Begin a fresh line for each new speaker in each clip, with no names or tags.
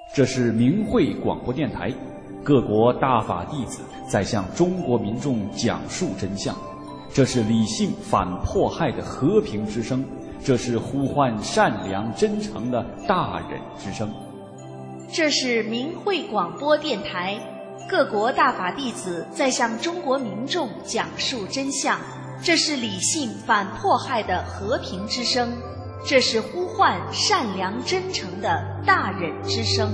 这是明慧广播电台，各国大法弟子在向中国民众讲述真相。这是理性反迫害的和平之声，这是呼唤善良真诚的大忍之声。
这是明慧广播电台，各国大法弟子在向中国民众讲述真相。这是理性反迫害的和平之声，这是呼唤善良真诚的大忍之声。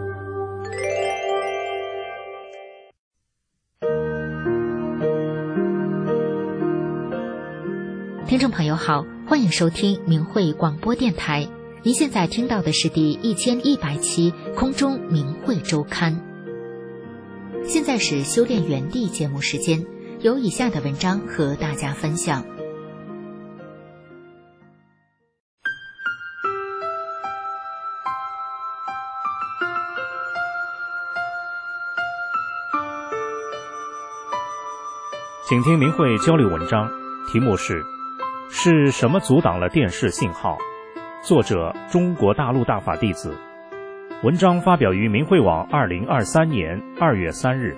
听众朋友好，欢迎收听明慧广播电台。您现在听到的是第1100期空中明慧周刊。现在是修炼园地节目时间，有以下的文章和大家分享。
请听明慧交流文章，题目是什么阻挡了电视信号？作者中国大陆大法弟子。文章发表于明慧网2023年2月3日。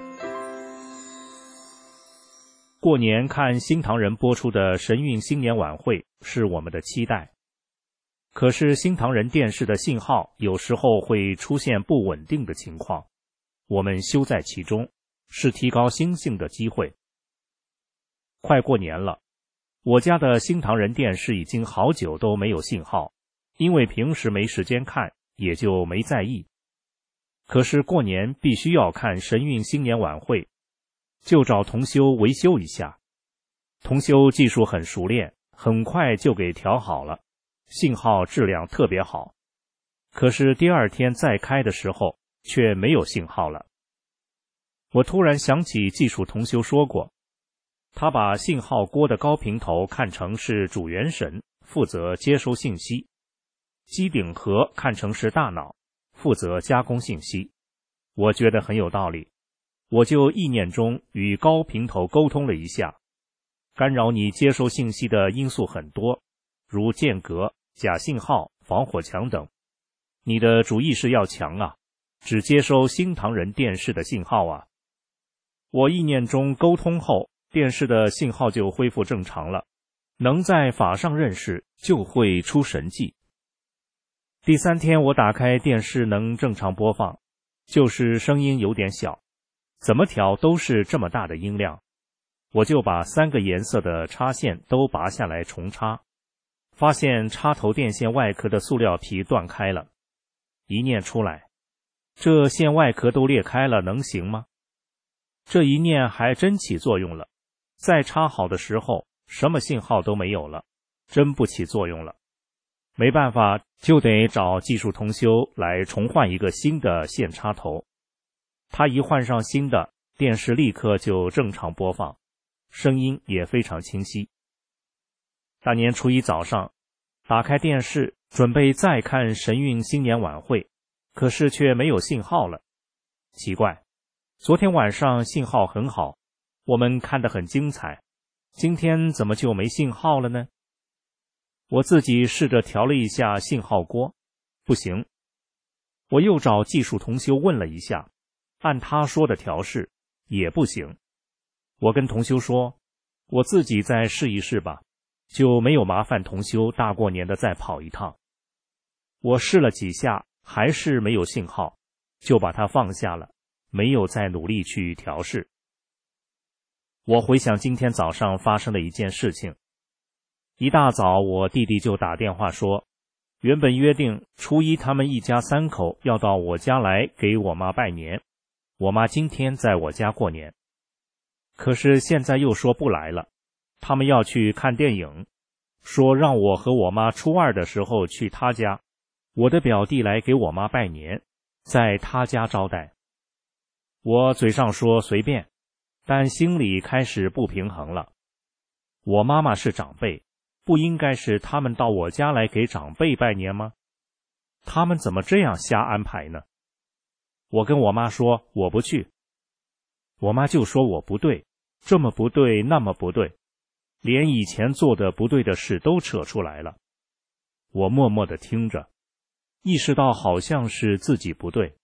过年看新唐人播出的神韵新年晚会是我们的期待，可是新唐人电视的信号有时候会出现不稳定的情况，我们修在其中，是提高心性的机会。快过年了，我家的新唐人电视已经好久都没有信号，因为平时没时间看，也就没在意。可是过年必须要看神韵新年晚会，就找同修维修一下。同修技术很熟练，很快就给调好了，信号质量特别好。可是第二天再开的时候却没有信号了。我突然想起技术同修说过，他把信号锅的高频头看成是主元神，负责接收信息，机顶盒看成是大脑，负责加工信息。我觉得很有道理，我就意念中与高频头沟通了一下。干扰你接收信息的因素很多，如间隔、假信号、防火墙等。你的主意识要强啊，只接收新唐人电视的信号啊。我意念中沟通后，电视的信号就恢复正常了，能在法上认识就会出神迹。第三天我打开电视能正常播放，就是声音有点小，怎么调都是这么大的音量。我就把3个颜色的插线都拔下来重插，发现插头电线外壳的塑料皮断开了。一念出来，这线外壳都裂开了，能行吗？这一念还真起作用了，再插好的时候什么信号都没有了，真不起作用了。没办法，就得找技术同修来重换一个新的线插头。他一换上新的，电视立刻就正常播放，声音也非常清晰。大年初一早上，打开电视准备再看神韵新年晚会，可是却没有信号了。奇怪，昨天晚上信号很好，我们看得很精彩，今天怎么就没信号了呢？我自己试着调了一下信号锅，不行。我又找技术同修问了一下，按他说的调试也不行。我跟同修说，我自己再试一试吧，就没有麻烦同修大过年的再跑一趟。我试了几下还是没有信号，就把它放下了，没有再努力去调试。我回想今天早上发生的一件事情，一大早我弟弟就打电话说，原本约定初一他们一家3口要到我家来给我妈拜年，我妈今天在我家过年。可是现在又说不来了，他们要去看电影，说让我和我妈初2的时候去他家，我的表弟来给我妈拜年，在他家招待。我嘴上说随便，但心里开始不平衡了。我妈妈是长辈，不应该是他们到我家来给长辈拜年吗？他们怎么这样瞎安排呢？我跟我妈说我不去，我妈就说我不对，这么不对那么不对，连以前做的不对的事都扯出来了。我默默地听着，意识到好像是自己不对，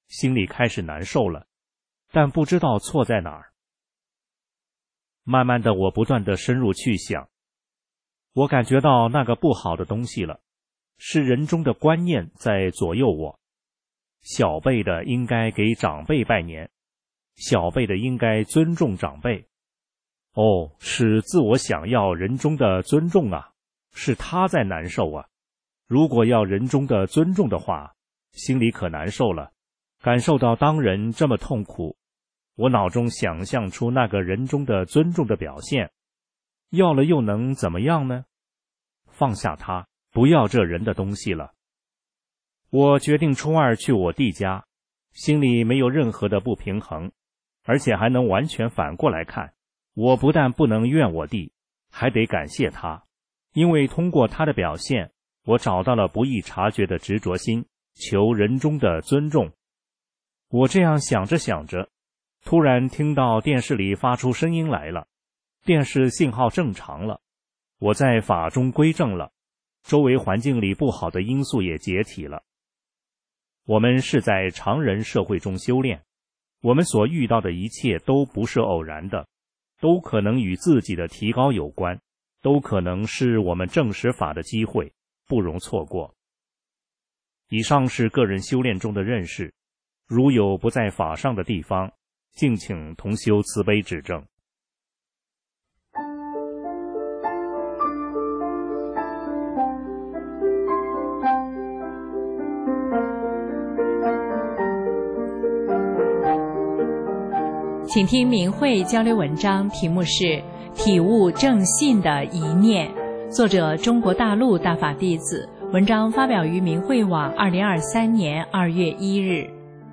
心里开始难受了，但不知道错在哪儿。慢慢的，我不断的深入去想，我感觉到那个不好的东西了，是人中的观念在左右我。小辈的应该给长辈拜年，小辈的应该尊重长辈。是自我想要人中的尊重啊，是他在难受啊。如果要人中的尊重的话，心里可难受了，感受到当人这么痛苦，我脑中想象出那个人中的尊重的表现，要了又能怎么样呢？放下他，不要这人的东西了。我决定初二去我弟家，心里没有任何的不平衡，而且还能完全反过来看，我不但不能怨我弟，还得感谢他，因为通过他的表现，我找到了不易察觉的执着心，求人中的尊重。我这样想着想着，突然听到电视里发出声音来了，电视信号正常了，我在法中归正了，周围环境里不好的因素也解体了。我们是在常人社会中修炼，我们所遇到的一切都不是偶然的，都可能与自己的提高有关，都可能是我们证实法的机会，不容错过。以上是个人修炼中的认识，如有不在法上的地方，敬请同修慈悲指正。
请听明慧交流文章，题目是体悟正信的一念，作者中国大陆大法弟子，文章发表于明慧网2023年2月1日。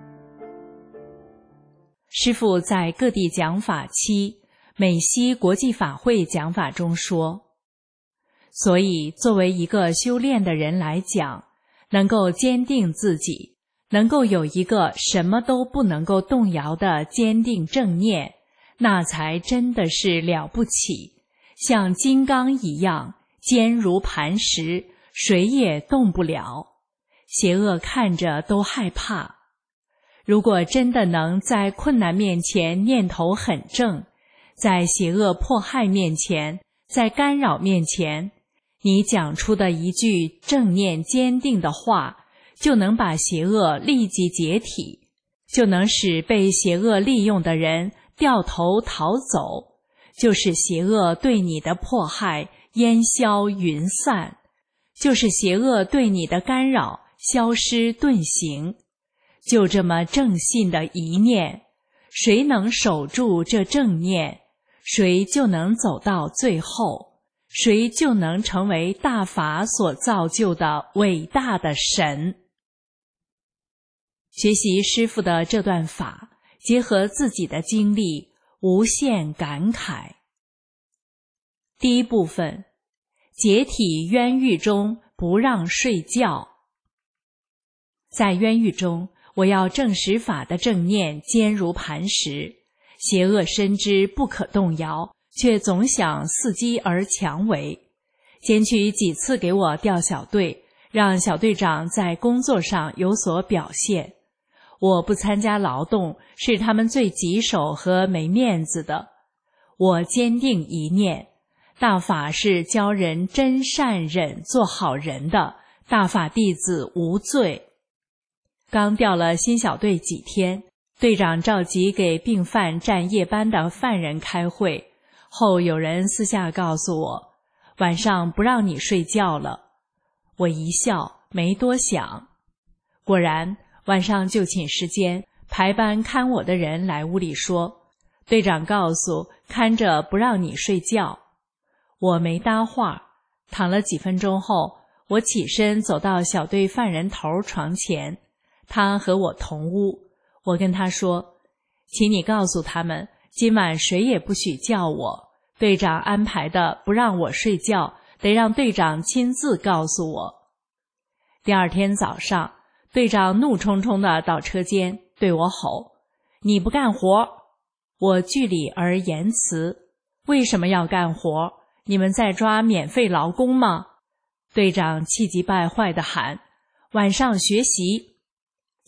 师父在各地讲法期美西国际法会讲法中说，所以作为一个修炼的人来讲，能够坚定自己，能够有一个什么都不能够动摇的坚定正念，那才真的是了不起，像金刚一样坚如磐石，谁也动不了，邪恶看着都害怕。如果真的能在困难面前念头很正，在邪恶迫害面前，在干扰面前，你讲出的一句正念坚定的话，就能把邪恶立即解体，就能使被邪恶利用的人掉头逃走，就使邪恶对你的迫害烟消云散，就使邪恶对你的干扰消失遁形。就这么正信的一念，谁能守住这正念，谁就能走到最后，谁就能成为大法所造就的伟大的神。学习师父的这段法，结合自己的经历，无限感慨。第一部分，解体冤狱中不让睡觉。在冤狱中，我要证实法的正念坚如磐石，邪恶深知不可动摇，却总想伺机而强为。检举几次给我调小队，让小队长在工作上有所表现。我不参加劳动，是他们最棘手和没面子的。我坚定一念，大法是教人真善忍做好人的，大法弟子无罪。刚调了新小队几天，队长召集给病犯站夜班的犯人开会后，有人私下告诉我，晚上不让你睡觉了。我一笑，没多想。果然晚上就寝时间，排班看我的人来屋里说，队长告诉看着不让你睡觉。我没搭话，躺了几分钟后，我起身走到小队犯人头床前，他和我同屋。我跟他说，请你告诉他们，今晚谁也不许叫我，队长安排的不让我睡觉，得让队长亲自告诉我。第二天早上，队长怒冲冲地到车间对我吼，你不干活。我据理而言辞，为什么要干活？你们在抓免费劳工吗？队长气急败坏地喊，晚上学习。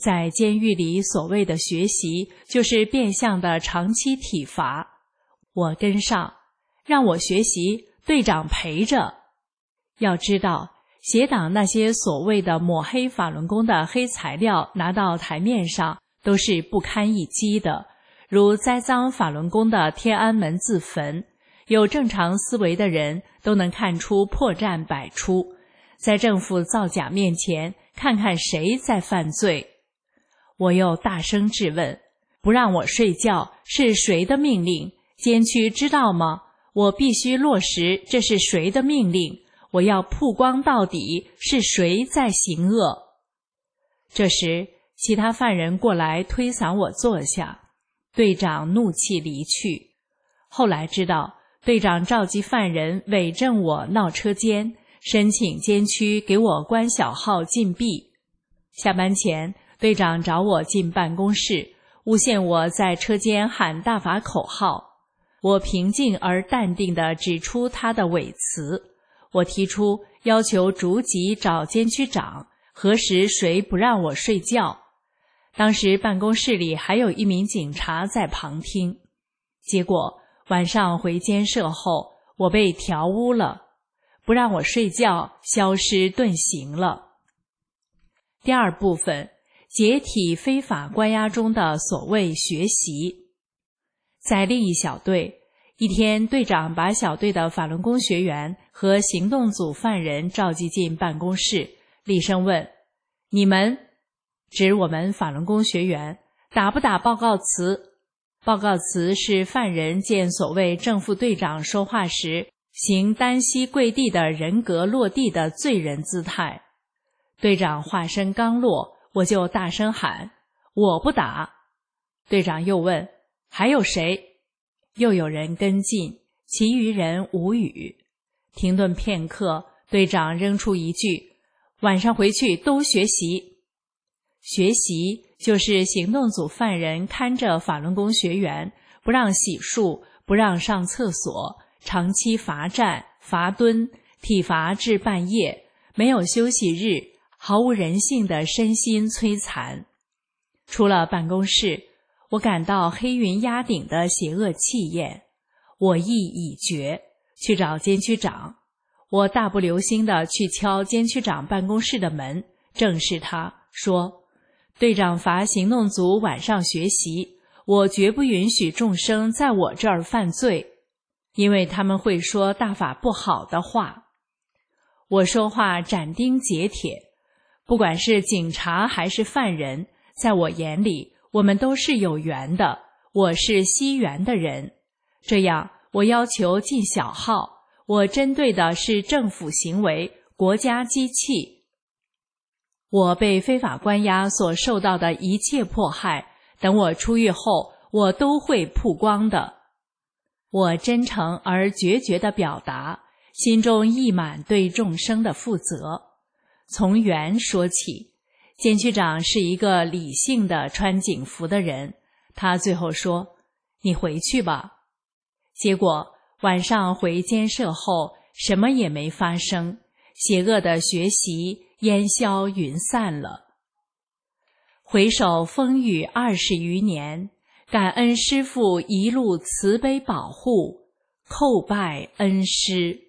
在监狱里所谓的学习，就是变相的长期体罚。我跟上，让我学习，队长陪着。要知道，邪党那些所谓的抹黑法轮功的黑材料拿到台面上，都是不堪一击的，如栽赃法轮功的天安门自焚，有正常思维的人都能看出破绽百出，在政府造假面前，看看谁在犯罪。我又大声质问，不让我睡觉是谁的命令？监区知道吗？我必须落实这是谁的命令，我要曝光到底是谁在行恶。这时其他犯人过来推搡我坐下，队长怒气离去。后来知道队长召集犯人伪证我闹车间，申请监区给我关小号禁闭。下班前队长找我进办公室，诬陷我在车间喊大法口号。我平静而淡定地指出他的伪词。我提出要求逐级找监区长，核实谁不让我睡觉。当时办公室里还有一名警察在旁听。结果晚上回监舍后，我被调污了，不让我睡觉，消失遁形了。第二部分，解体非法关押中的所谓学习。在另一小队，一天队长把小队的法轮功学员和行动组犯人召集进办公室，厉声问：你们，指我们法轮功学员，打不打报告词？报告词是犯人见所谓正副队长说话时行单膝跪地的人格落地的罪人姿态。队长话声刚落，我就大声喊：我不打。队长又问：还有谁？又有人跟进，其余人无语。停顿片刻，队长扔出一句：晚上回去都学习。学习就是行动组犯人看着法轮功学员，不让洗漱，不让上厕所，长期罚站、罚蹲，体罚至半夜，没有休息日，毫无人性的身心摧残。出了办公室，我感到黑云压顶的邪恶气焰，我意已决，去找监区长。我大步流星地去敲监区长办公室的门，正是他，说：队长罚行动组晚上学习，我绝不允许众生在我这儿犯罪，因为他们会说大法不好的话。我说话斩钉截铁，不管是警察还是犯人，在我眼里我们都是有缘的，我是惜缘的人。这样我要求进小号，我针对的是政府行为，国家机器。我被非法关押所受到的一切迫害，等我出狱后，我都会曝光的。我真诚而决绝地表达，心中溢满对众生的负责。从缘说起，监区长是一个理性的穿警服的人，他最后说：你回去吧。结果晚上回监舍后，什么也没发生，邪恶的学习烟消云散了。回首风雨20余年，感恩师父一路慈悲保护，叩拜恩师。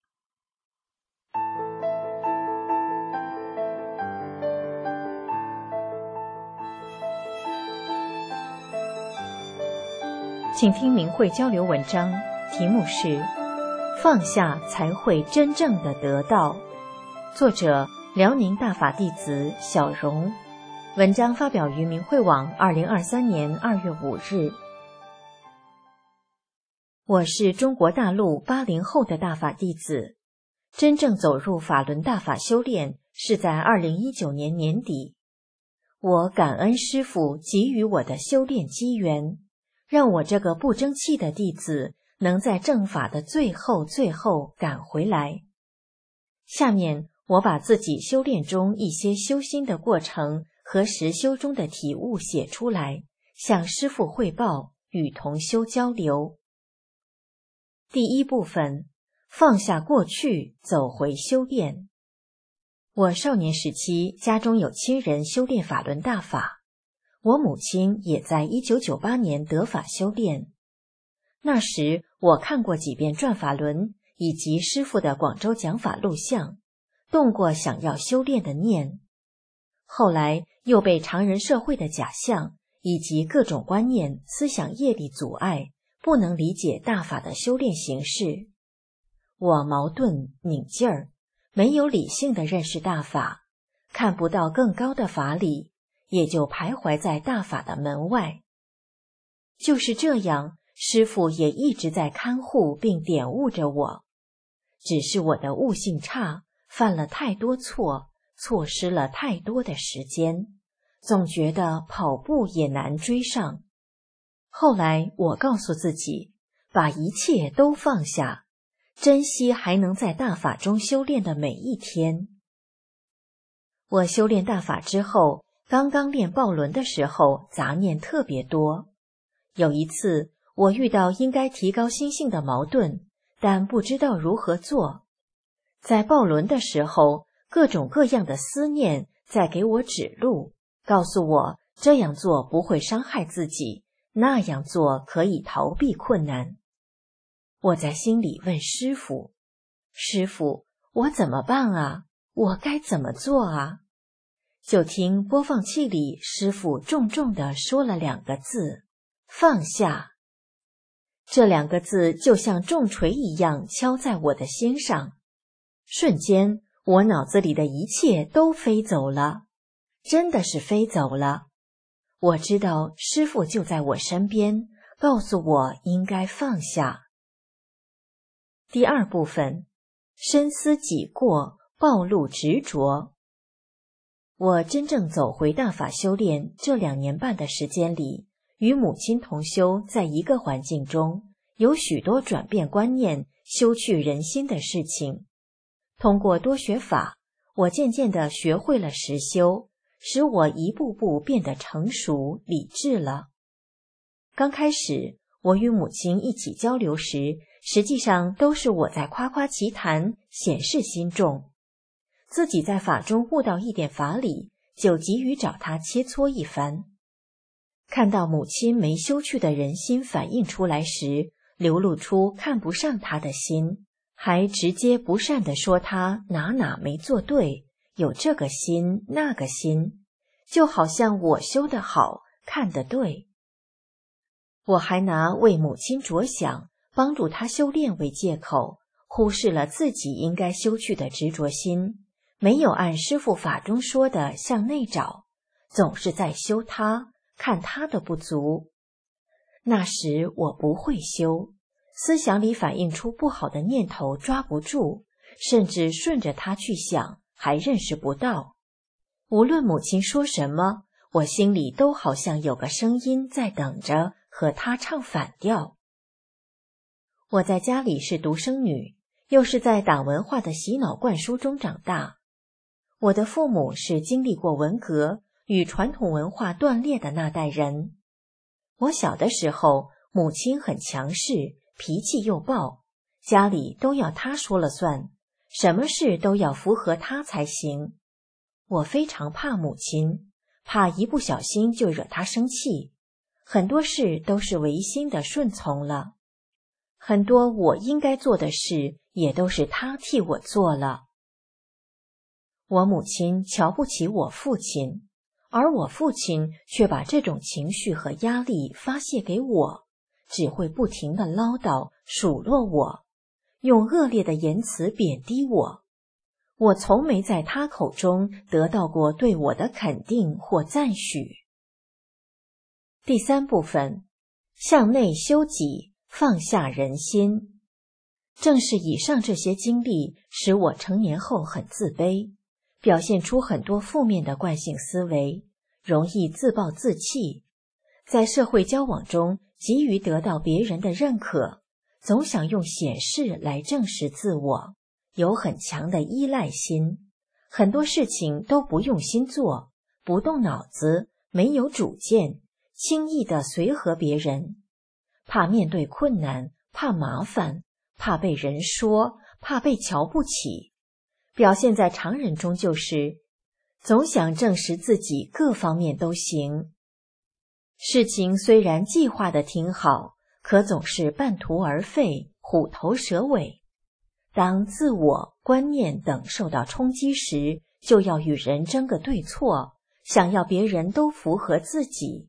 请听明慧交流文章，题目是放下才会真正的得到，作者辽宁大法弟子小荣，文章发表于明慧网2023年2月5日。我是中国大陆80后的大法弟子，真正走入法轮大法修炼是在2019年年底。我感恩师父给予我的修炼机缘，让我这个不争气的弟子能在正法的最后赶回来。下面我把自己修炼中一些修心的过程和实修中的体悟写出来，向师父汇报，与同修交流。第一部分，放下过去，走回修炼。 我少年时期家中有亲人修炼法轮大法，我母亲也在1998年得法修炼。那时我看过几遍转法轮以及师父的广州讲法录像，动过想要修炼的念。后来又被常人社会的假象以及各种观念、思想业力阻碍，不能理解大法的修炼形式。我矛盾拧劲儿，没有理性的认识大法，看不到更高的法理，也就徘徊在大法的门外。就是这样，师父也一直在看护并点悟着我，只是我的悟性差，犯了太多错，错失了太多的时间，总觉得跑步也难追上。后来我告诉自己，把一切都放下，珍惜还能在大法中修炼的每一天。我修炼大法之后，刚刚练抱轮的时候，杂念特别多。有一次，我遇到应该提高心性的矛盾，但不知道如何做。在抱轮的时候，各种各样的思念在给我指路，告诉我这样做不会伤害自己，那样做可以逃避困难。我在心里问师父：师父，我怎么办啊？我该怎么做啊？就听播放器里师父重重地说了2个字：放下。这2个字就像重锤一样敲在我的心上，瞬间我脑子里的一切都飞走了，真的是飞走了。我知道师父就在我身边，告诉我应该放下。第2部分，深思己过，暴露执着。我真正走回大法修炼这2年半的时间里，与母亲同修在一个环境中，有许多转变观念、修去人心的事情。通过多学法，我渐渐地学会了实修，使我一步步变得成熟、理智了。刚开始，我与母亲一起交流时，实际上都是我在夸夸其谈，显示心重。自己在法中悟到一点法理，就急于找他切磋一番。看到母亲没修去的人心反映出来时，流露出看不上他的心，还直接不善地说他哪没做对，有这个心那个心，就好像我修得好，看得对。我还拿为母亲着想，帮助她修炼为借口，忽视了自己应该修去的执着心，没有按师父法中说的向内找，总是在修他，看他的不足。那时我不会修，思想里反映出不好的念头抓不住，甚至顺着他去想，还认识不到。无论母亲说什么，我心里都好像有个声音在等着和他唱反调。我在家里是独生女，又是在党文化的洗脑灌输中长大。我的父母是经历过文革与传统文化断裂的那代人。我小的时候，母亲很强势，脾气又暴，家里都要她说了算，什么事都要符合她才行。我非常怕母亲，怕一不小心就惹她生气，很多事都是违心的顺从了，很多我应该做的事也都是她替我做了。我母亲瞧不起我父亲，而我父亲却把这种情绪和压力发泄给我，只会不停地唠叨、数落我，用恶劣的言辞贬低我。我从没在他口中得到过对我的肯定或赞许。第3部分，向内修己，放下人心。正是以上这些经历，使我成年后很自卑，表现出很多负面的惯性思维，容易自暴自弃，在社会交往中急于得到别人的认可，总想用显示来证实自我，有很强的依赖心，很多事情都不用心做，不动脑子，没有主见，轻易地随和别人，怕面对困难，怕麻烦，怕被人说，怕被瞧不起， 表现在常人中就是总想证实自己各方面都行。事情虽然计划得挺好，可总是半途而废，虎头蛇尾。当自我、观念等受到冲击时，就要与人争个对错，想要别人都符合自己。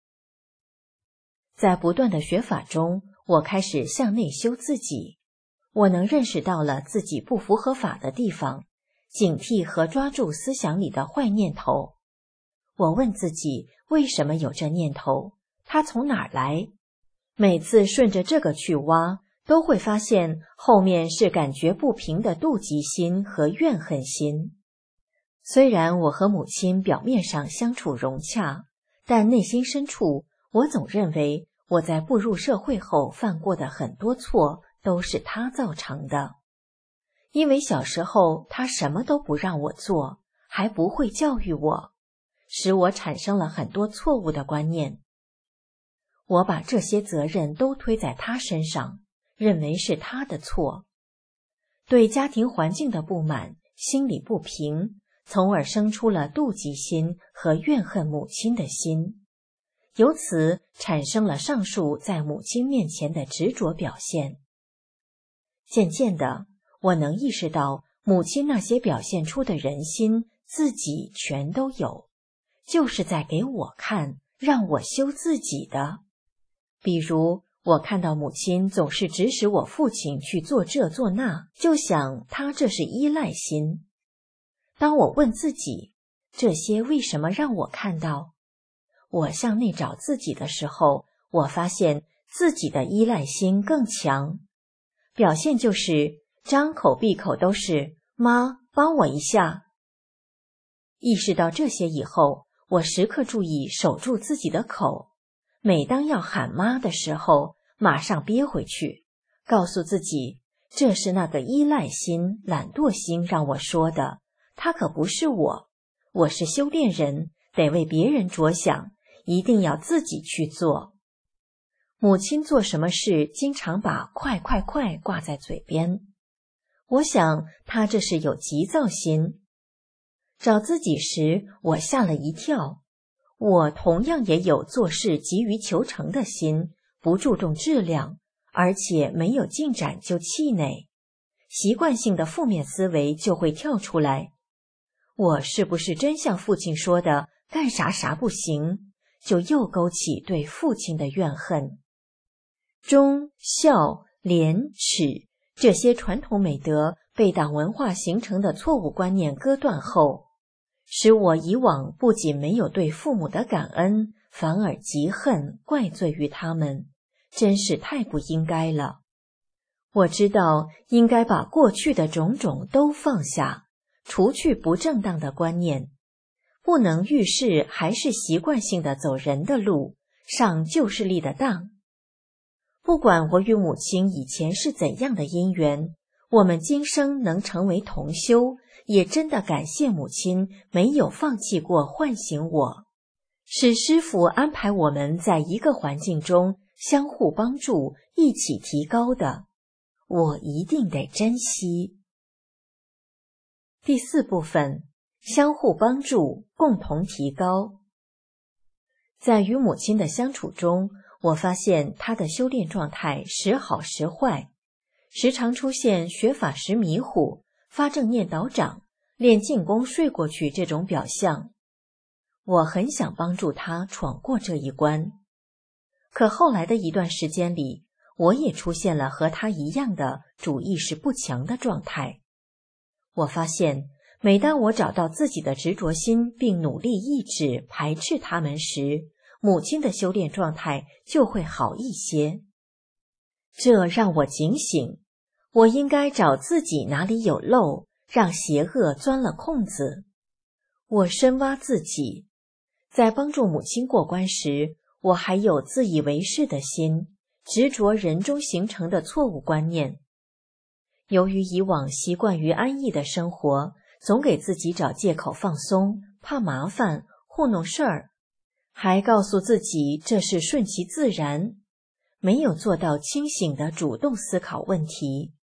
在不断的学法中，我开始向内修自己。我能认识到了自己不符合法的地方，警惕和抓住思想里的坏念头。我问自己，为什么有这念头？它从哪儿来？每次顺着这个去挖，都会发现后面是感觉不平的妒忌心和怨恨心。虽然我和母亲表面上相处融洽，但内心深处，我总认为我在步入社会后犯过的很多错都是她造成的。因为小时候她什么都不让我做，还不会教育我，使我产生了很多错误的观念。我把这些责任都推在她身上，认为是她的错。对家庭环境的不满，心里不平，从而生出了妒忌心和怨恨母亲的心，由此产生了上述在母亲面前的执着表现。渐渐的，我能意识到母亲那些表现出的人心，自己全都有，就是在给我看，让我修自己的。比如，我看到母亲总是指使我父亲去做这做那，就想他这是依赖心。当我问自己，这些为什么让我看到？我向内找自己的时候，我发现自己的依赖心更强，表现就是张口闭口都是妈，帮我一下。意识到这些以后，我时刻注意守住自己的口，每当要喊妈的时候，马上憋回去，告诉自己，这是那个依赖心、懒惰心让我说的，他可不是我，我是修炼人，得为别人着想，一定要自己去做。母亲做什么事经常把快快快挂在嘴边，我想她这是有急躁心。找自己时，我吓了一跳，我同样也有做事急于求成的心，不注重质量，而且没有进展就气馁，习惯性的负面思维就会跳出来。我是不是真像父亲说的干啥啥不行，就又勾起对父亲的怨恨。忠、孝、廉、耻这些传统美德被党文化形成的错误观念割断后，使我以往不仅没有对父母的感恩，反而嫉恨怪罪于他们，真是太不应该了。我知道应该把过去的种种都放下，除去不正当的观念，不能遇事还是习惯性的走人的路，上旧势力的当。不管我与母亲以前是怎样的因缘，我们今生能成为同修，也真的感谢母亲没有放弃过唤醒我，是师父安排我们在一个环境中相互帮助，一起提高的，我一定得珍惜。第4部分，相互帮助，共同提高。在与母亲的相处中，我发现她的修炼状态时好时坏，时常出现学法时迷糊、发正念倒掌、练静功睡过去这种表象。我很想帮助她闯过这一关，可后来的一段时间里，我也出现了和她一样的主意识不强的状态。我发现，每当我找到自己的执着心并努力抑制、排斥他们时，母亲的修炼状态就会好一些。这让我警醒，我应该找自己哪里有漏，让邪恶钻了空子。我深挖自己，在帮助母亲过关时，我还有自以为是的心，执着人中形成的错误观念。由于以往习惯于安逸的生活，总给自己找借口放松，怕麻烦，糊弄事儿，还告诉自己这是顺其自然，没有做到清醒的主动思考问题，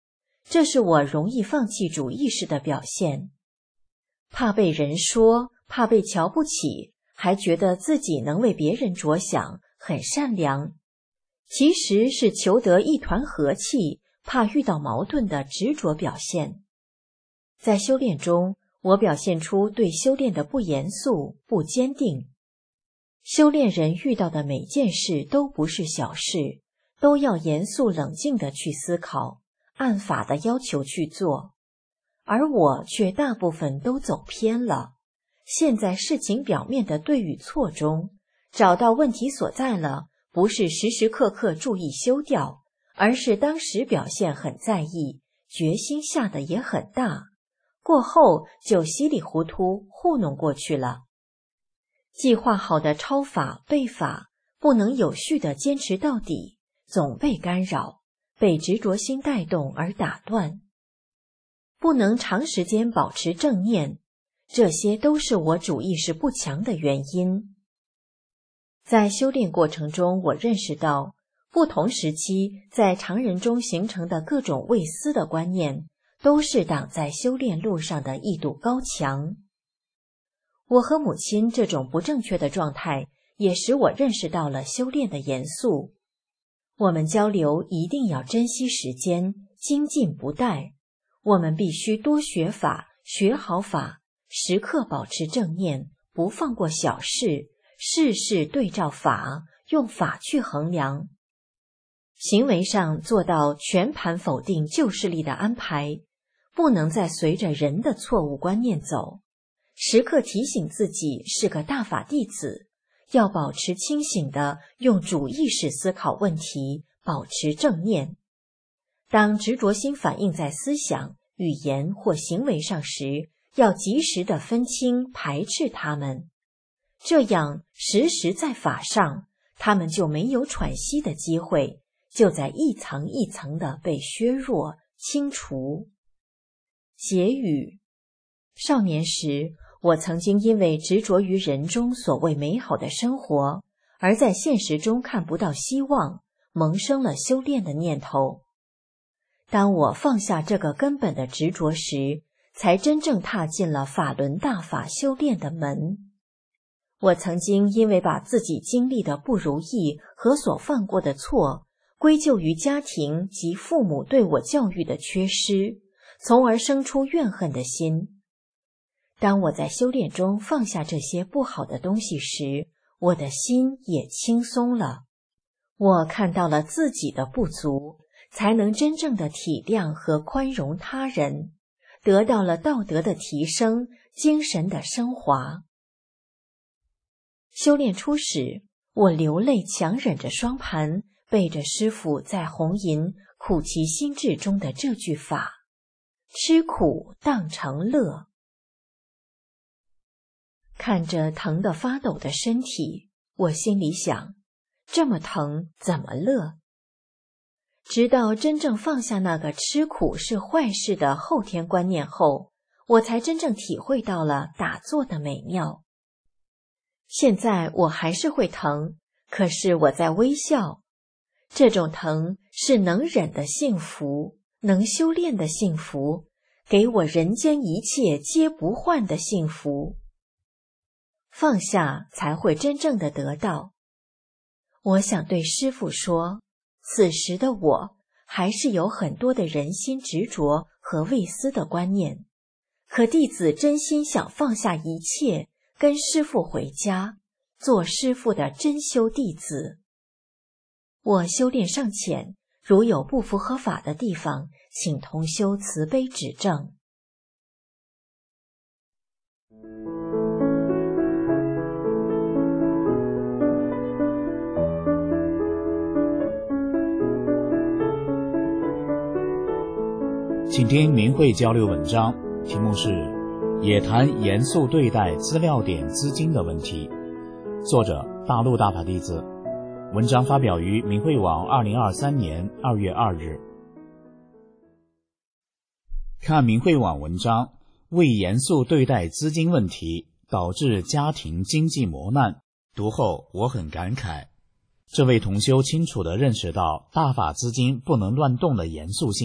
这是我容易放弃主意识的表现。怕被人说，怕被瞧不起，还觉得自己能为别人着想，很善良，其实是求得一团和气，怕遇到矛盾的执着表现。在修炼中，我表现出对修炼的不严肃、不坚定。修炼人遇到的每件事都不是小事，都要严肃冷静地去思考，按法的要求去做。而我却大部分都走偏了，陷在事情表面的对与错中，找到问题所在了，不是时时刻刻注意修掉，而是当时表现很在意，决心下的也很大，过后就稀里糊涂糊弄过去了。计划好的抄法背法不能有序地坚持到底，总被干扰，被执着心带动而打断，不能长时间保持正念，这些都是我主意识不强的原因。在修炼过程中，我认识到不同时期在常人中形成的各种未思的观念，都是挡在修炼路上的一堵高墙。我和母亲这种不正确的状态，也使我认识到了修炼的严肃。我们交流一定要珍惜时间，精进不怠。我们必须多学法，学好法，时刻保持正念，不放过小事，事事对照法，用法去衡量。行为上做到全盘否定旧势力的安排，不能再随着人的错误观念走，时刻提醒自己是个大法弟子，要保持清醒的用主意识思考问题，保持正念。当执着心反映在思想、语言或行为上时，要及时的分清排斥它们，这样时时在法上，它们就没有喘息的机会，就在一层一层的被削弱、清除。结语：少年时，我曾经因为执着于人中所谓美好的生活，而在现实中看不到希望，萌生了修炼的念头。当我放下这个根本的执着时，才真正踏进了法轮大法修炼的门。我曾经因为把自己经历的不如意和所犯过的错归咎于家庭及父母对我教育的缺失，从而生出怨恨的心。当我在修炼中放下这些不好的东西时，我的心也轻松了。我看到了自己的不足，才能真正的体谅和宽容他人，得到了道德的提升，精神的升华。修炼初始，我流泪强忍着双盘，背着师父在红银苦其心志中的这句法：吃苦当成乐。看着疼得发抖的身体，我心里想，这么疼怎么乐？直到真正放下那个吃苦是坏事的后天观念后，我才真正体会到了打坐的美妙。现在我还是会疼，可是我在微笑。这种疼是能忍的幸福，能修炼的幸福，给我人间一切皆不换的幸福。放下才会真正的得到。我想对师父说，此时的我还是有很多的人心执着和未思的观念，可弟子真心想放下一切，跟师父回家，做师父的真修弟子。我修炼尚浅，如有不符合法的地方，请同修慈悲指正。
请听明慧交流文章，题目是也谈严肃对待资料点资金的问题，作者大陆大法弟子，文章发表于明慧网2023年2月2日。看明慧网文章，为严肃对待资金问题导致家庭经济磨难，读后我很感慨。这位同修清楚地认识到大法资金不能乱动的严肃性，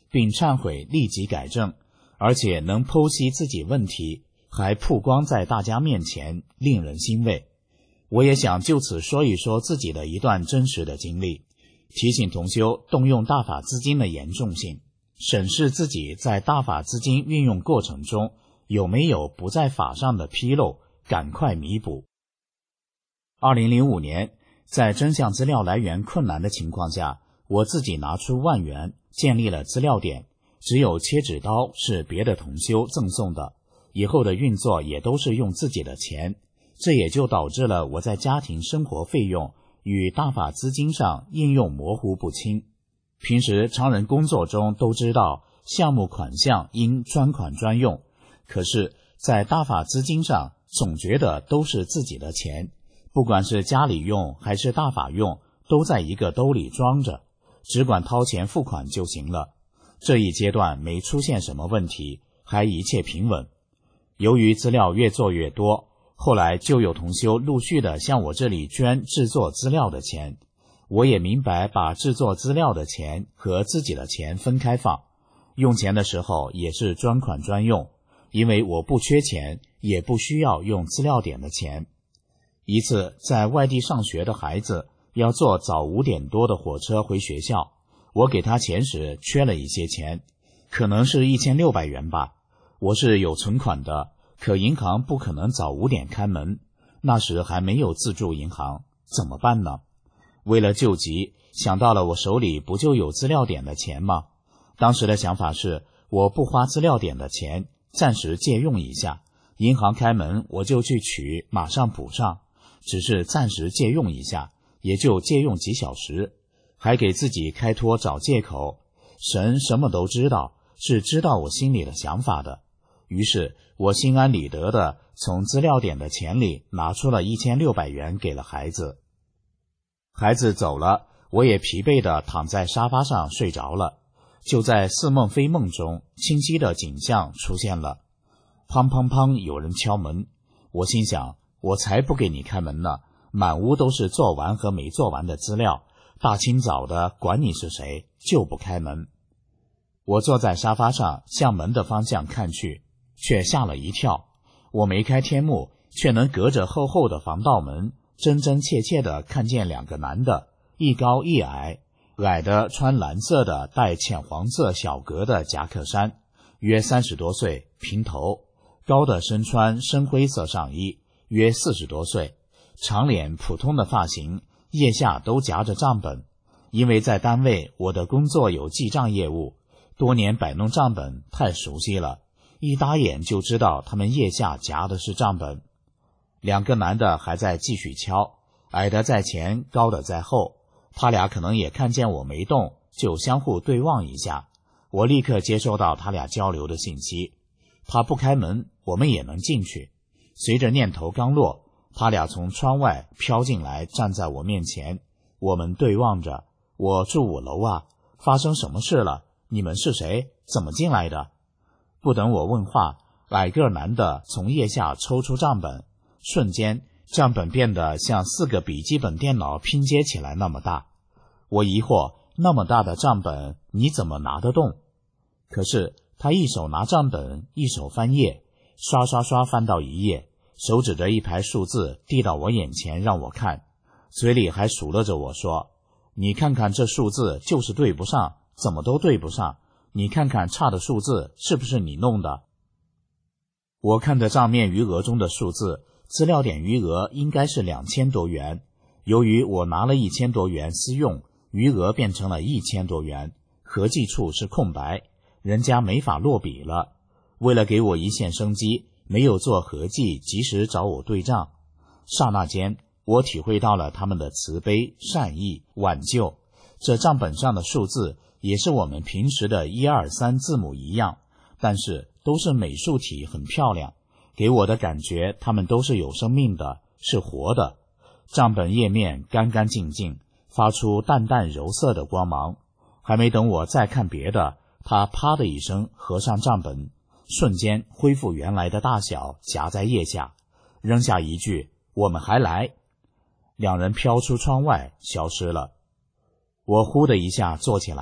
并忏悔立即改正，而且能剖析自己问题，还曝光在大家面前，令人欣慰。我也想就此说一说自己的一段真实的经历，提醒同修动用大法资金的严重性，审视自己在大法资金运用过程中有没有不在法上的纰漏，赶快弥补。2005年，在真相资料来源困难的情况下，我自己拿出10000元建立了资料点，只有切纸刀是别的同修赠送的，以后的运作也都是用自己的钱，这也就导致了我在家庭生活费用与大法资金上应用模糊不清。平时常人工作中都知道项目款项应专款专用，可是在大法资金上总觉得都是自己的钱，不管是家里用还是大法用，都在一个兜里装着，只管掏钱付款就行了。这一阶段没出现什么问题，还一切平稳。由于资料越做越多，后来就有同修陆续的向我这里捐制作资料的钱，我也明白把制作资料的钱和自己的钱分开放，用钱的时候也是专款专用，因为我不缺钱，也不需要用资料点的钱。一次在外地上学的孩子要坐早5点多的火车回学校，我给他钱时缺了一些钱，可能是1600元吧。我是有存款的，可银行不可能早5点开门，那时还没有自助银行，怎么办呢？为了救急，想到了我手里不就有资料点的钱吗？当时的想法是，我不花资料点的钱，暂时借用一下，银行开门我就去取，马上补上，只是暂时借用一下，也就借用几小时，还给自己开脱找借口。神什么都知道，是知道我心里的想法的。于是我心安理得的从资料点的钱里拿出了1600元给了孩子。孩子走了，我也疲惫的躺在沙发上睡着了。就在似梦非梦中，清晰的景象出现了，砰砰砰，有人敲门。我心想，我才不给你开门呢，满屋都是做完和没做完的资料，大清早的管你是谁，就不开门。我坐在沙发上向门的方向看去，却吓了一跳。我没开天幕，却能隔着厚厚的防盗门真真切切地看见2个男的，一高一矮，矮的穿蓝色的带浅黄色小格的夹克衫，约30多岁，平头；高的身穿深灰色上衣，约40多岁，长脸普通的发型，腋下都夹着账本。因为在单位我的工作有记账业务，多年摆弄账本太熟悉了，一打眼就知道他们腋下夹的是账本。2个男的还在继续敲，矮的在前，高的在后，他俩可能也看见我没动，就相互对望一下。我立刻接收到他俩交流的信息，他不开门，我们也能进去。随着念头刚落，他俩从窗外飘进来，站在我面前，我们对望着。我住5楼啊，发生什么事了？你们是谁？怎么进来的？不等我问话，矮个男的从腋下抽出账本，瞬间账本变得像4个笔记本电脑拼接起来那么大。我疑惑，那么大的账本你怎么拿得动？可是他一手拿账本，一手翻页，刷刷刷翻到一页，手指着一排数字递到我眼前让我看，嘴里还数落着我说，你看看这数字就是对不上，怎么都对不上，你看看差的数字是不是你弄的？我看着账面余额中的数字，资料点余额应该是2000多元，由于我拿了1000多元私用，余额变成了1000多元，合计处是空白，人家没法落笔了。为了给我一线生机，没有做合计，及时找我对账。刹那间，我体会到了他们的慈悲、善意、挽救。这账本上的数字也是我们平时的1、2、3字母一样，但是都是美术体，很漂亮，给我的感觉他们都是有生命的，是活的。账本页面干干净净，发出淡淡柔色的光芒。还没等我再看别的，他啪的一声合上账本，瞬间恢复原来的大小，夹在腋下，扔下一句，我们还来。2人飘出窗外消失了。我呼的一下坐起来，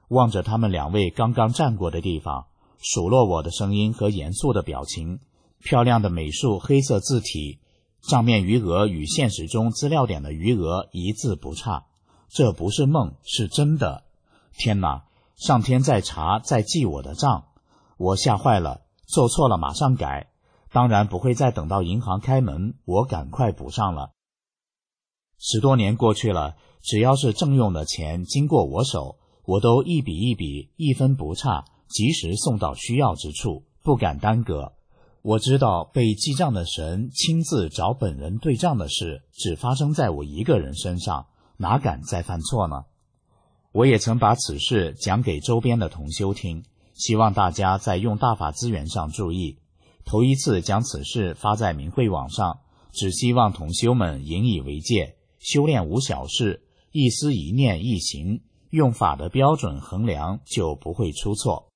望着他们两位刚刚站过的地方，数落我的声音和严肃的表情，漂亮的美术黑色字体，账面余额与现实中资料点的余额一字不差。这不是梦，是真的。天哪，上天在查，在记我的账。我吓坏了，做错了马上改，当然不会再等到银行开门，我赶快补上了。10多年过去了，只要是正用的钱经过我手，我都一笔一笔，一分不差，及时送到需要之处，不敢耽搁。我知道被记账的神亲自找本人对账的事，只发生在我一个人身上，哪敢再犯错呢？我也曾把此事讲给周边的同修听，希望大家在用大法资源上注意。头一次将此事发在明慧网上，只希望同修们引以为戒，修炼无小事，一思一念一行，用法的标准衡量，就不会出错。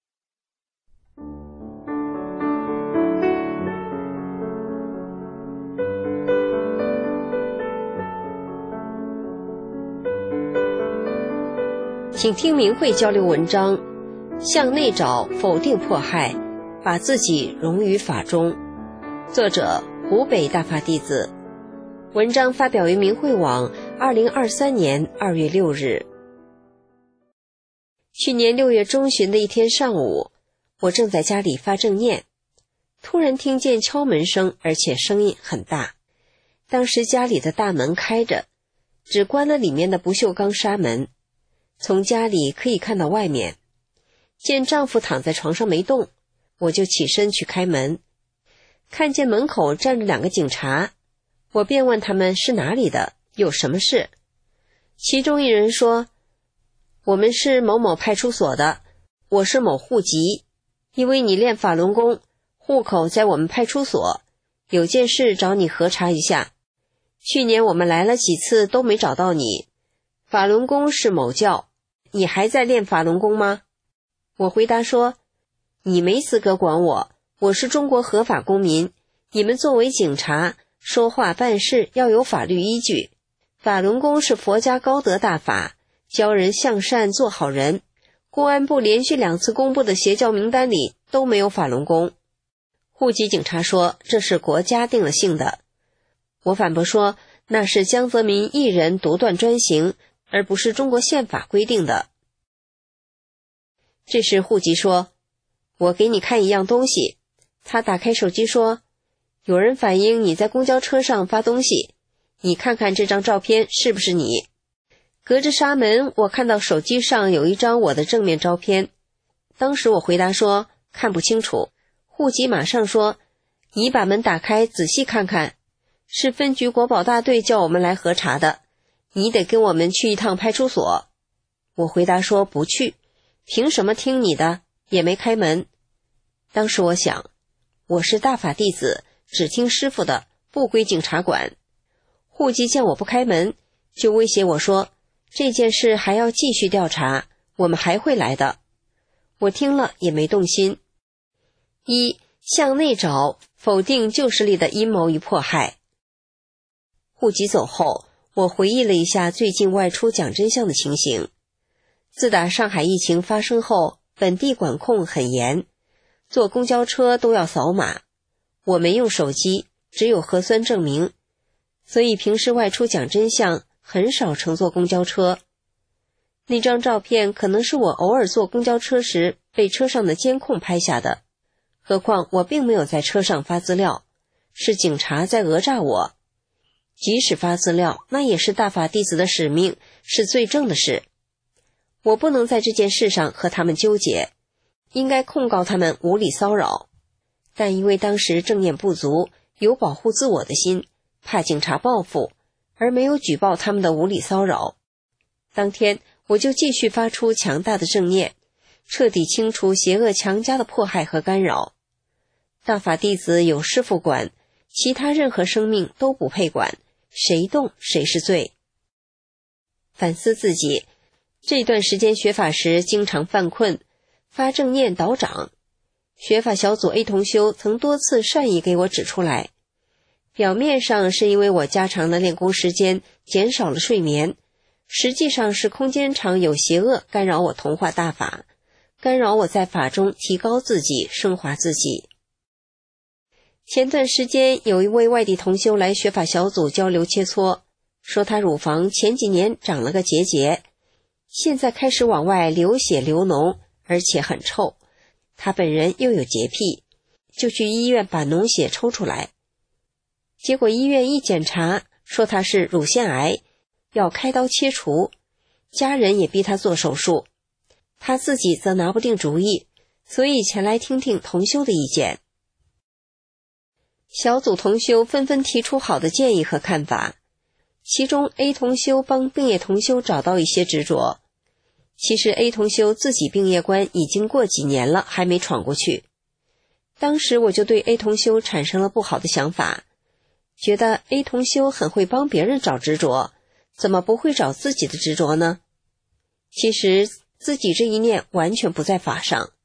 请听明慧交流文章，向内找，否定迫害，把自己融于法中。作者湖北大法弟子。文章发表于明慧网2023年2月6日。去年6月中旬的一天上午，我正在家里发正念，突然听见敲门声，而且声音很大。当时家里的大门开着，只关了里面的不锈钢纱门，从家里可以看到外面。见丈夫躺在床上没动，我就起身去开门，看见门口站着2个警察，我便问他们是哪里的，有什么事。其中一人说，我们是某某派出所的，我是某户籍，因为你练法轮功，户口在我们派出所，有件事找你核查一下。去年我们来了几次都没找到你，法轮功是某教，你还在练法轮功吗？我回答说，你没资格管我，我是中国合法公民，你们作为警察，说话办事要有法律依据。法轮功是佛家高德大法，教人向善做好人，公安部连续2次公布的邪教名单里都没有法轮功。户籍警察说，这是国家定了性的。我反驳说，那是江泽民一人独断专行，而不是中国宪法规定的。这时户籍说，我给你看一样东西。他打开手机说，有人反映你在公交车上发东西，你看看这张照片是不是你？隔着纱门，我看到手机上有一张我的正面照片。当时我回答说，看不清楚。户籍马上说，你把门打开仔细看看，是分局国保大队叫我们来核查的，你得跟我们去一趟派出所。我回答说，不去，凭什么听你的，也没开门。当时我想，我是大法弟子，只听师父的，不归警察管。户籍见我不开门，就威胁我说，这件事还要继续调查，我们还会来的。我听了也没动心。1. 向内找，否定旧势力的阴谋与迫害。户籍走后，我回忆了一下最近外出讲真相的情形。自打上海疫情发生后，本地管控很严，坐公交车都要扫码。我没用手机，只有核酸证明，所以平时外出讲真相很少乘坐公交车。那张照片可能是我偶尔坐公交车时被车上的监控拍下的，何况我并没有在车上发资料，是警察在讹诈我。即使发资料，那也是大法弟子的使命，是最正的事。我不能在这件事上和他们纠结，应该控告他们无理骚扰。但因为当时正念不足，有保护自我的心，怕警察报复，而没有举报他们的无理骚扰。当天我就继续发出强大的正念，彻底清除邪恶强加的迫害和干扰。大法弟子有师父管，其他任何生命都不配管，谁动谁是罪。反思自己，这段时间学法时经常犯困，发正念倒掌。学法小组 A 同修曾多次善意给我指出来，表面上是因为我加长了练功时间，减少了睡眠， 实际上是空间场有邪恶干扰我同化大法，干扰我在法中提高自己，升华自己。前段时间有一位外地同修来学法小组交流切磋，说他乳房前几年长了个结节，现在开始往外流血流脓，而且很臭。他本人又有洁癖，就去医院把脓血抽出来。结果医院一检查，说他是乳腺癌，要开刀切除，家人也逼他做手术，他自己则拿不定主意，所以前来听听同修的意见。小组同修纷纷提出好的建议和看法，其中 A 同修帮病业同修找到一些执着。其实 A 同修自己病业关已经过几年了，还没闯过去。当时我就对 A 同修产生了不好的想法，觉得 A 同修很会帮别人找执着，怎么不会找自己的执着呢？其实自己这一念完全不在法上。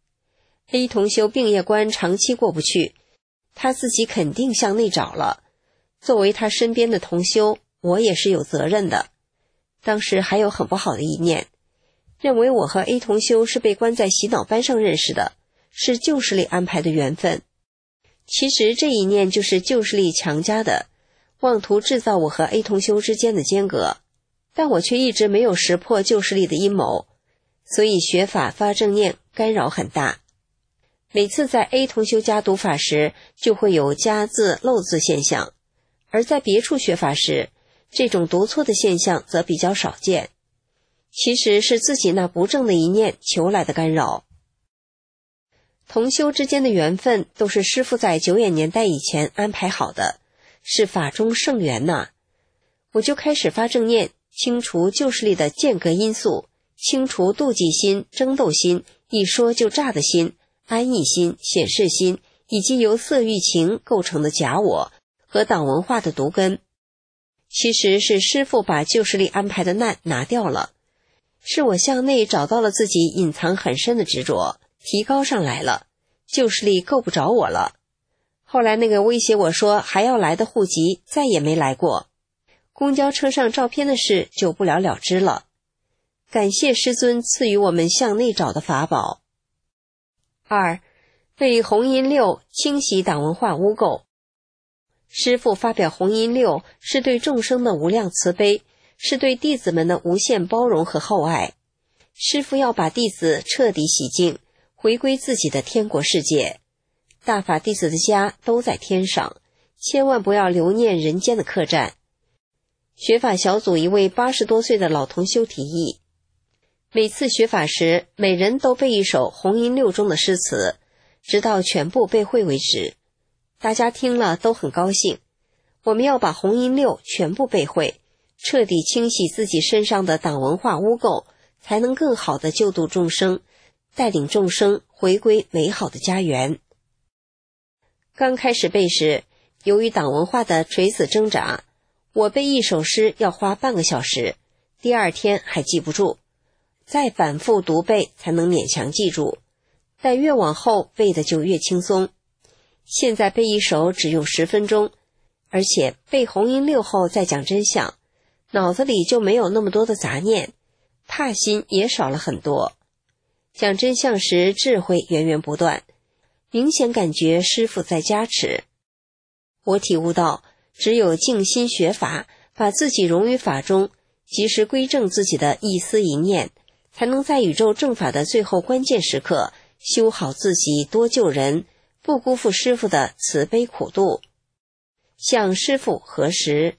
A 同修病业关长期过不去，他自己肯定向内找了，作为他身边的同修，我也是有责任的。当时还有很不好的意念，认为我和 A 同修是被关在洗脑班上认识的，是旧势力安排的缘分。其实这一念就是旧势力强加的，妄图制造我和 A 同修之间的间隔，但我却一直没有识破旧势力的阴谋，所以学法发正念干扰很大。每次在 A 同修家读法时，就会有加字漏字现象，而在别处学法时，这种读错的现象则比较少见。其实是自己那不正的一念求来的干扰。同修之间的缘分都是师父在久远年代以前安排好的，是法中圣缘呐。我就开始发正念，清除旧势力的间隔因素，清除妒忌心、争斗心、一说就炸的心、安逸心、显示心，以及由色欲情构成的假我和党文化的毒根。其实是师父把旧势力安排的难拿掉了，是我向内找到了自己隐藏很深的执着，提高上来了，旧势力够不着我了。后来那个威胁我说还要来的户籍再也没来过，公交车上照片的事就不了了之了。感谢师尊赐予我们向内找的法宝。2. 为红音六清洗党文化污垢。师父发表红音六是对众生的无量慈悲，是对弟子们的无限包容和厚爱。师父要把弟子彻底洗净，回归自己的天国世界。大法弟子的家都在天上，千万不要留念人间的客栈。学法小组一位80多岁的老同修提议，每次学法时，每人都背一首红音六中的诗词，直到全部背会为止。大家听了都很高兴。我们要把红音六全部背会，彻底清洗自己身上的党文化污垢，才能更好地救度众生，带领众生回归美好的家园。刚开始背时，由于党文化的垂死挣扎，我背一首诗要花半个小时，第二天还记不住，再反复读背才能勉强记住，但越往后背的就越轻松。现在背一首只用10分钟，而且背红音六后再讲真相，脑子里就没有那么多的杂念，怕心也少了很多。讲真相时智慧源源不断，明显感觉师父在加持。我体悟到，只有静心学法，把自己融于法中，及时归正自己的一思一念，才能在宇宙正法的最后关键时刻修好自己，多救人，不辜负师父的慈悲苦度。向师父核实。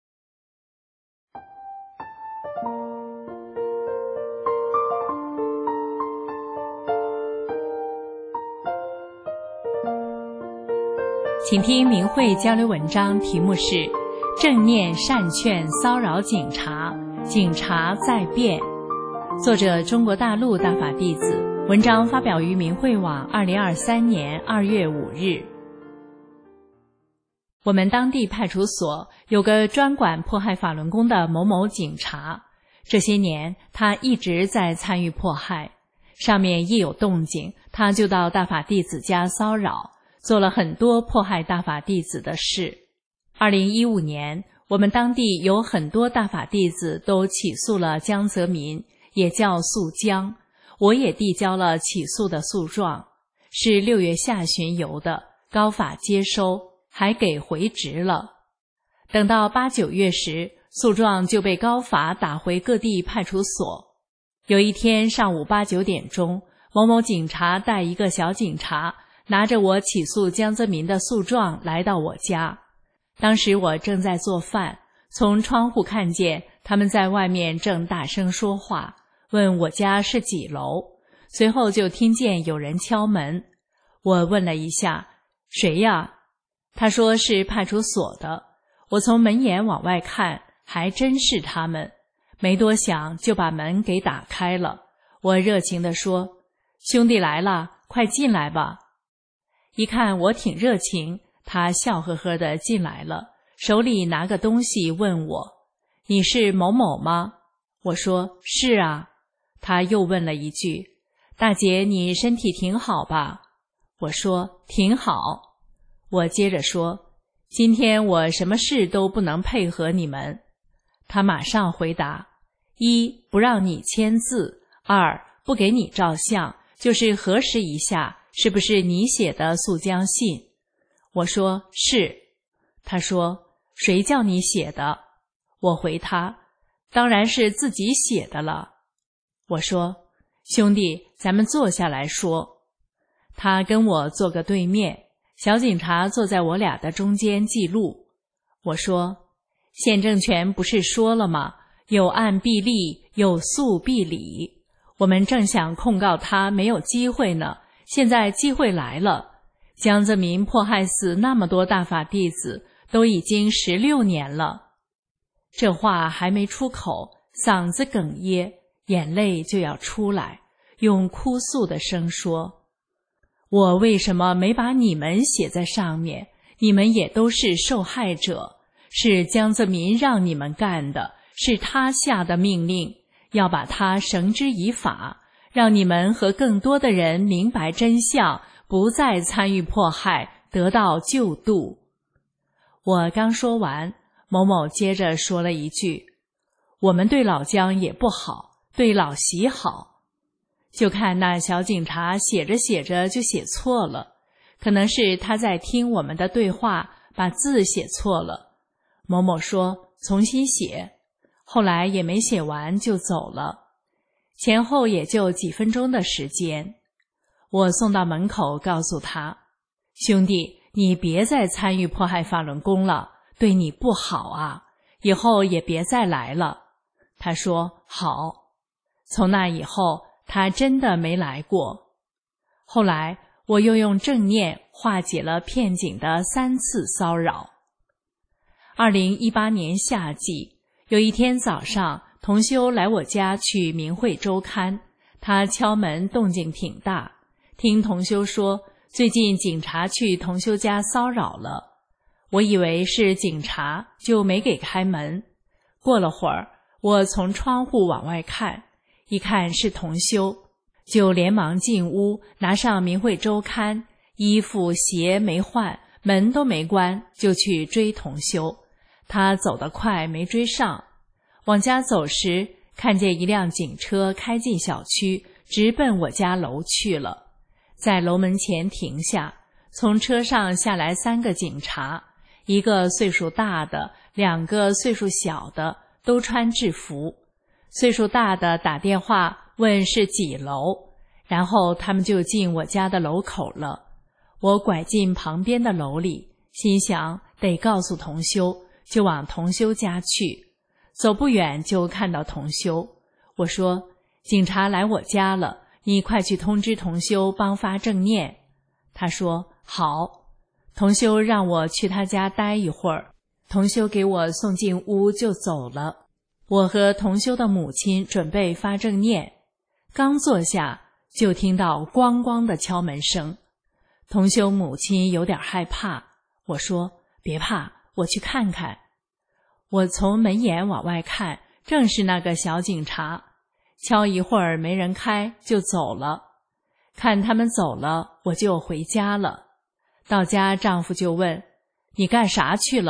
请听明慧交流文章，题目是正念善劝骚扰警察，警察在变。作者中国大陆大法弟子，文章发表于明慧网2023年2月5日。我们当地派出所有个专管迫害法轮功的某某警察，这些年他一直在参与迫害，上面一有动静，他就到大法弟子家骚扰，做了很多迫害大法弟子的事。2015年， 我们当地有很多大法弟子都起诉了江泽民，也叫诉江，我也递交了起诉的诉状，是6月下旬邮的，高法接收，还给回执了。等到8、9月时，诉状就被高法打回各地派出所。有一天上午8、9点钟，某某警察带一个小警察，拿着我起诉江泽民的诉状来到我家。当时我正在做饭，从窗户看见他们在外面正大声说话，问我家是几楼。随后就听见有人敲门，我问了一下，谁呀？他说是派出所的。我从门眼往外看，还真是他们，没多想就把门给打开了。我热情地说，兄弟来了，快进来吧。一看我挺热情，他笑呵呵地进来了，手里拿个东西问我，你是某某吗？我说是啊。他又问了一句，大姐你身体挺好吧？我说挺好。我接着说，今天我什么事都不能配合你们。他马上回答：1不让你签字，2不给你照相，就是核实一下是不是你写的诉江信。我说是。他说谁叫你写的？我回他当然是自己写的了。我说兄弟，咱们坐下来说。他跟我坐个对面，小警察坐在我俩的中间记录。我说宪政权不是说了吗？有案必立，有诉必理。我们正想控告他没有机会呢，现在机会来了。江泽民迫害死那么多大法弟子，都已经16年了。这话还没出口，嗓子哽咽，眼泪就要出来，用哭诉的声说，我为什么没把你们写在上面？你们也都是受害者，是江泽民让你们干的，是他下的命令，要把他绳之以法，让你们和更多的人明白真相，不再参与迫害，得到救度。我刚说完，某某接着说了一句，我们对老江也不好，对老习好。就看那小警察写着写着就写错了，可能是他在听我们的对话，把字写错了。某某说重新写，后来也没写完就走了，前后也就几分钟的时间。我送到门口告诉他，兄弟，你别再参与迫害法轮功了，对你不好啊，以后也别再来了。他说好。从那以后他真的没来过。后来我又用正念化解了片警的3次骚扰。2018年夏季，有一天早上，同修来我家取《明慧周刊》，他敲门动静挺大，听同修说最近警察去同修家骚扰了。我以为是警察，就没给开门。过了会儿，我从窗户往外看，一看是同修，就连忙进屋，拿上《明慧周刊》，衣服鞋没换，门都没关，就去追同修。他走得快，没追上。往家走时，看见一辆警车开进小区，直奔我家楼去了。在楼门前停下，从车上下来3个警察，一个岁数大的，2个岁数小的，都穿制服。岁数大的打电话问是几楼，然后他们就进我家的楼口了。我拐进旁边的楼里，心想得告诉同修，就往同修家去。走不远就看到同修，我说警察来我家了，你快去通知同修帮发正念。他说好。同修让我去他家待一会儿，同修给我送进屋就走了。我和同修的母亲准备发正念，刚坐下就听到咣咣的敲门声。同修母亲有点害怕，我说别怕，我去看看。我从门眼往外看，正是那个小警察，敲一会儿没人开就走了。看他们走了，我就回家了。到家丈夫就问，你干啥去了？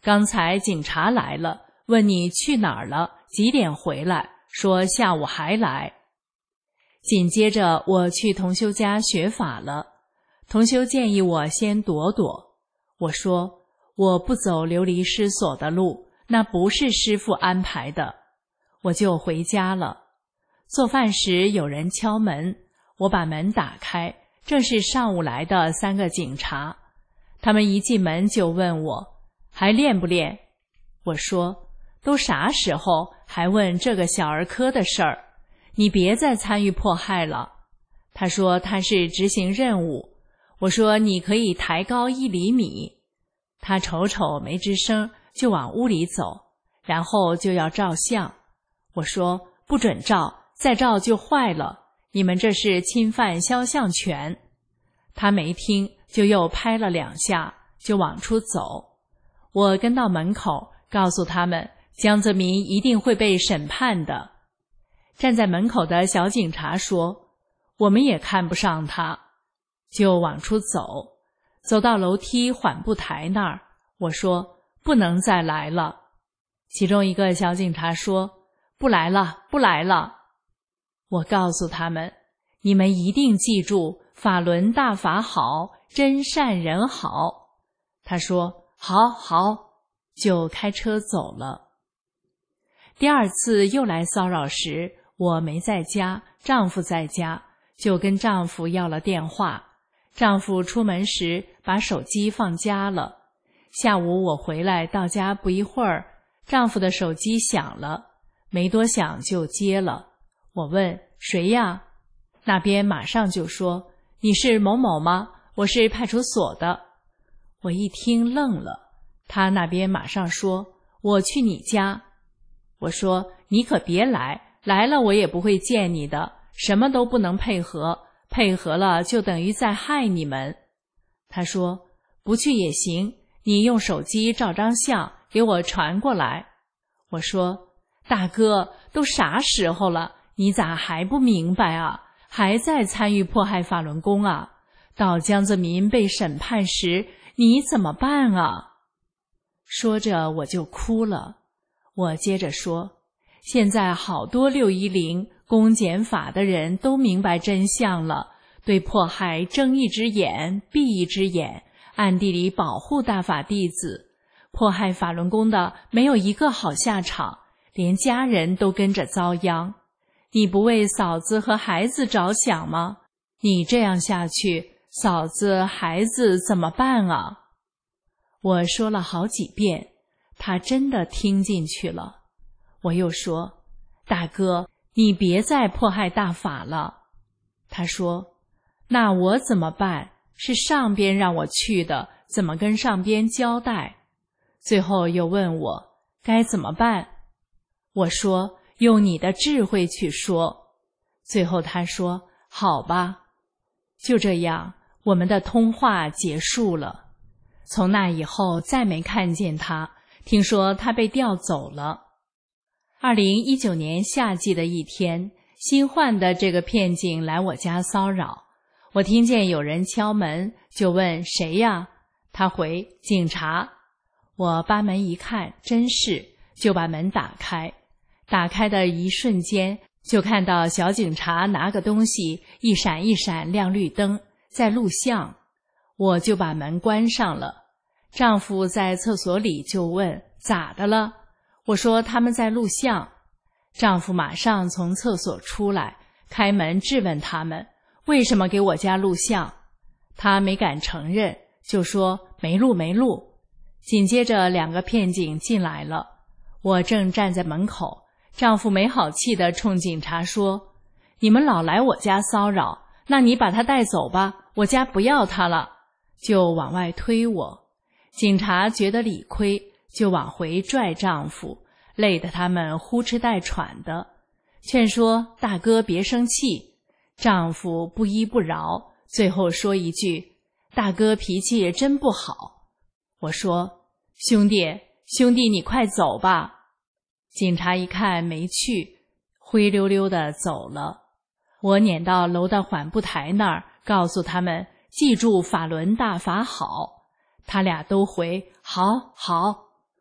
刚才警察来了，问你去哪儿了，几点回来，说下午还来。紧接着我去同修家学法了，同修建议我先躲躲。我说我不走流离失所的路，那不是师父安排的，我就回家了。做饭时有人敲门，我把门打开，正是上午来的3个警察。他们一进门就问我还练不练。我说都啥时候还问这个小儿科的事儿，你别再参与迫害了。他说他是执行任务。我说你可以抬高1厘米。他瞅瞅没吱声，就往屋里走，然后就要照相。我说不准照，再照就坏了，你们这是侵犯肖像权。他没听，就又拍了2下，就往出走。我跟到门口，告诉他们江泽民一定会被审判的。站在门口的小警察说我们也看不上他，就往出走。走到楼梯缓步台那儿，我说不能再来了。其中一个小警察说不来了，不来了。我告诉他们，你们一定记住法轮大法好，真善人好。他说好好，就开车走了。第2次又来骚扰时，我没在家，丈夫在家，就跟丈夫要了电话。丈夫出门时把手机放家了。下午我回来到家不一会儿，丈夫的手机响了，没多想就接了。我问谁呀？那边马上就说你是某某吗？我是派出所的。我一听愣了，他那边马上说我去你家。我说你可别来，来了我也不会见你的，什么都不能配合，配合了就等于在害你们。他说不去也行，你用手机照张相给我传过来。我说大哥，都啥时候了，你咋还不明白啊？还在参与迫害法轮功啊？到江泽民被审判时你怎么办啊？说着我就哭了。我接着说，现在好多610公检法的人都明白真相了，对迫害睁一只眼闭一只眼，暗地里保护大法弟子。迫害法轮功的没有一个好下场，连家人都跟着遭殃。你不为嫂子和孩子着想吗？你这样下去，嫂子孩子怎么办啊？我说了好几遍，他真的听进去了。我又说，大哥，你别再迫害大法了。他说，那我怎么办？是上边让我去的，怎么跟上边交代？最后又问我该怎么办。我说用你的智慧去说。最后他说好吧。就这样，我们的通话结束了。从那以后再没看见他，听说他被调走了。2019年夏季的一天，新换的这个片警来我家骚扰，我听见有人敲门，就问谁呀？他回警察。我扒门一看，真是，就把门打开。打开的一瞬间，就看到小警察拿个东西一闪一闪亮绿灯，在录像。我就把门关上了。丈夫在厕所里就问咋的了？我说他们在录像。丈夫马上从厕所出来，开门质问他们为什么给我家录像。他没敢承认，就说没录没录。紧接着2个片警进来了，我正站在门口，丈夫没好气地冲警察说，你们老来我家骚扰，那你把他带走吧，我家不要他了，就往外推我。警察觉得理亏，就往回拽丈夫，累得他们呼哧带喘的，劝说大哥别生气。丈夫不依不饶，最后说一句，大哥脾气真不好。我说兄弟你快走吧。警察一看没去，灰溜溜的走了。我撵到楼的缓步台那儿，告诉他们记住法轮大法好。他俩都回好好。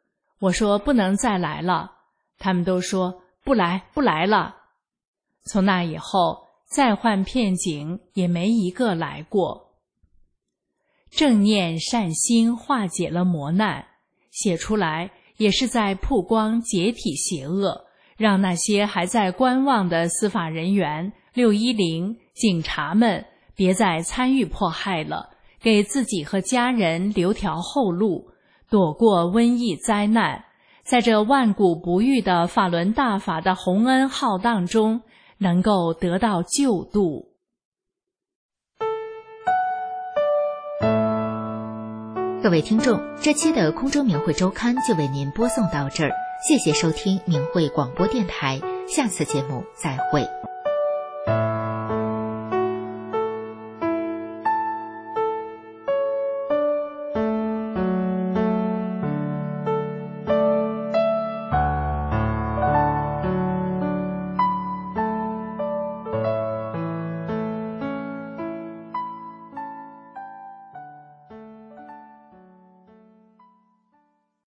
我说不能再来了，他们都说不来不来了。从那以后，再换片警也没一个来过。正念善心化解了磨难，写出来也是在曝光解体邪恶，让那些还在观望的司法人员、610警察们别再参与迫害了，给自己和家人留条后路，躲过瘟疫灾难，在这万古不遇的法轮大法的洪恩浩荡中，能够得到救度。
各位听众，这期的空中明慧周刊就为您播送到这儿，谢谢收听明慧广播电台，下次节目再会。